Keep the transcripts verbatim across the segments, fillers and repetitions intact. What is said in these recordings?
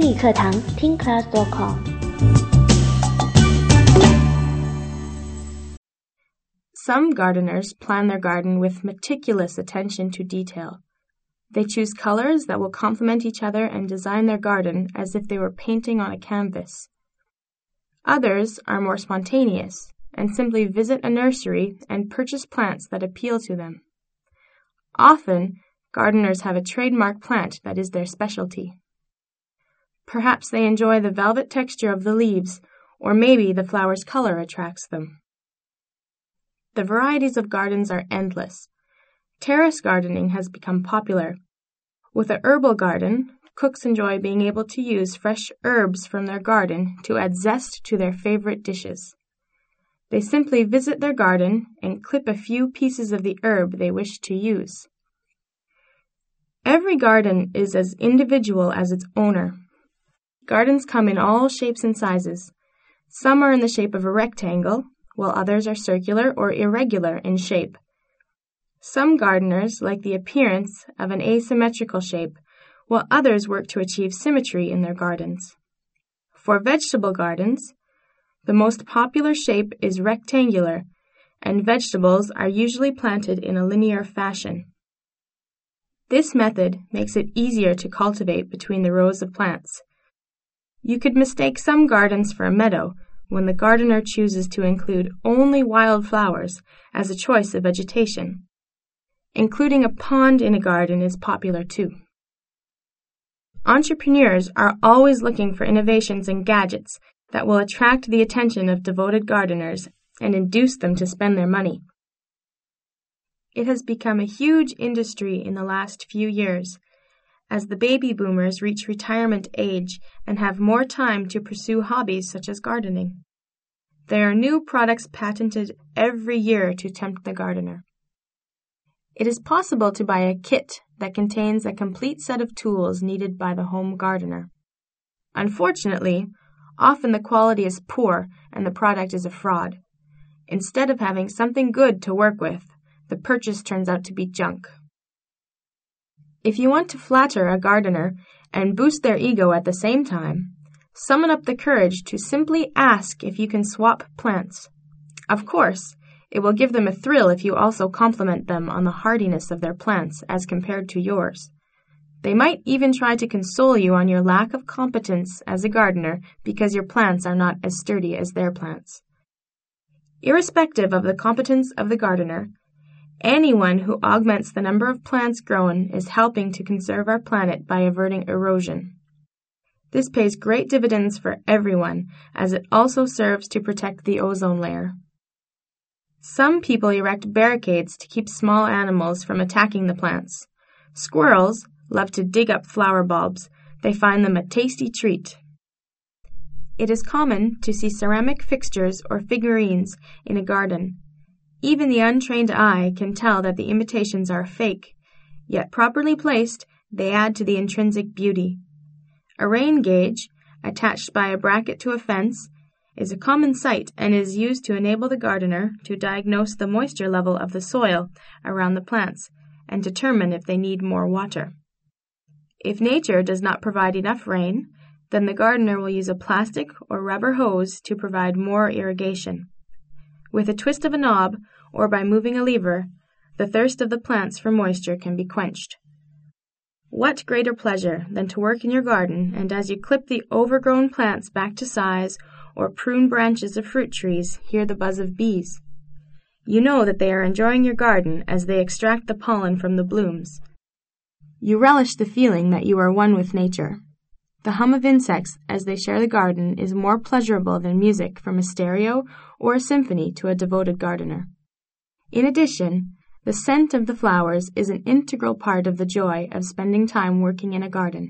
英语课堂听 class dot com。 Some gardeners plan their garden with meticulous attention to detail. They choose colors that will complement each other and design their garden as if they were painting on a canvas. Others are more spontaneous and simply visit a nursery and purchase plants that appeal to them. Often, gardeners have a trademark plant that is their specialty. Perhaps they enjoy the velvet texture of the leaves, or maybe the flower's color attracts them. The varieties of gardens are endless. Terrace gardening has become popular. With a herbal garden, cooks enjoy being able to use fresh herbs from their garden to add zest to their favorite dishes. They simply visit their garden and clip a few pieces of the herb they wish to use. Every garden is as individual as its owner. Gardens come in all shapes and sizes. Some are in the shape of a rectangle, while others are circular or irregular in shape. Some gardeners like the appearance of an asymmetrical shape, while others work to achieve symmetry in their gardens. For vegetable gardens, the most popular shape is rectangular, and vegetables are usually planted in a linear fashion. This method makes it easier to cultivate between the rows of plants. You could mistake some gardens for a meadow when the gardener chooses to include only wild flowers as a choice of vegetation. Including a pond in a garden is popular too. Entrepreneurs are always looking for innovations and gadgets that will attract the attention of devoted gardeners and induce them to spend their money. It has become a huge industry in the last few years, as the baby boomers reach retirement age and have more time to pursue hobbies such as gardening. There are new products patented every year to tempt the gardener. It is possible to buy a kit that contains a complete set of tools needed by the home gardener. Unfortunately, often the quality is poor and the product is a fraud. Instead of having something good to work with, the purchase turns out to be junk. If you want to flatter a gardener and boost their ego at the same time, summon up the courage to simply ask if you can swap plants. Of course, it will give them a thrill if you also compliment them on the hardiness of their plants as compared to yours. They might even try to console you on your lack of competence as a gardener because your plants are not as sturdy as their plants. Irrespective of the competence of the gardener, anyone who augments the number of plants grown is helping to conserve our planet by averting erosion. This pays great dividends for everyone, as it also serves to protect the ozone layer. Some people erect barricades to keep small animals from attacking the plants. Squirrels love to dig up flower bulbs. They find them a tasty treat. It is common to see ceramic fixtures or figurines in a garden. Even the untrained eye can tell that the imitations are fake, yet properly placed, they add to the intrinsic beauty. A rain gauge, attached by a bracket to a fence, is a common sight and is used to enable the gardener to diagnose the moisture level of the soil around the plants and determine if they need more water. If nature does not provide enough rain, then the gardener will use a plastic or rubber hose to provide more irrigation. With a twist of a knob, or by moving a lever, the thirst of the plants for moisture can be quenched. What greater pleasure than to work in your garden and as you clip the overgrown plants back to size or prune branches of fruit trees, hear the buzz of bees. You know that they are enjoying your garden as they extract the pollen from the blooms. You relish the feeling that you are one with nature. The hum of insects as they share the garden is more pleasurable than music from a stereo or a symphony to a devoted gardener. In addition, the scent of the flowers is an integral part of the joy of spending time working in a garden.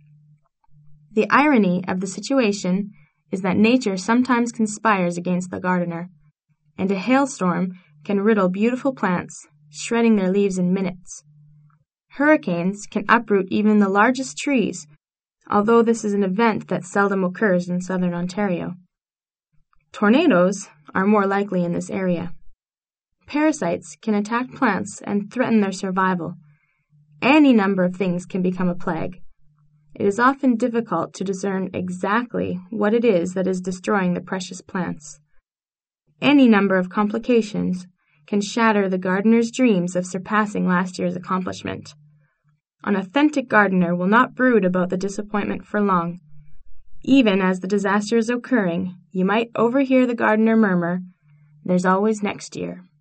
The irony of the situation is that nature sometimes conspires against the gardener, and a hailstorm can riddle beautiful plants, shredding their leaves in minutes. Hurricanes can uproot even the largest trees, although this is an event that seldom occurs in southern Ontario. Tornadoes are more likely in this area. Parasites can attack plants and threaten their survival. Any number of things can become a plague. it is often difficult to discern exactly what it is that is destroying the precious plants. Any number of complications can shatter the gardener's dreams of surpassing last year's accomplishment. An authentic gardener will not brood about the disappointment for long. Even as the disaster is occurring, you might overhear the gardener murmur, "There's always next year."